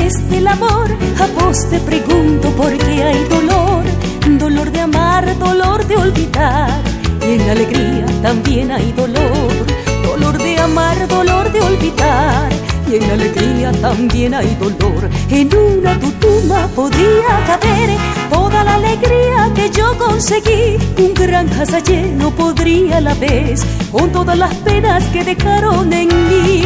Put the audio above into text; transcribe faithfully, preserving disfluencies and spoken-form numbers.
es del amor, a vos te pregunto por qué hay dolor. Dolor de amar, dolor de olvidar, y en la alegría también hay dolor. Dolor de amar, dolor de olvidar, y en la alegría también hay dolor. En una tutuma podría caber toda la alegría que yo conseguí. Un gran casa lleno podría a la vez con todas las penas que dejaron en mí.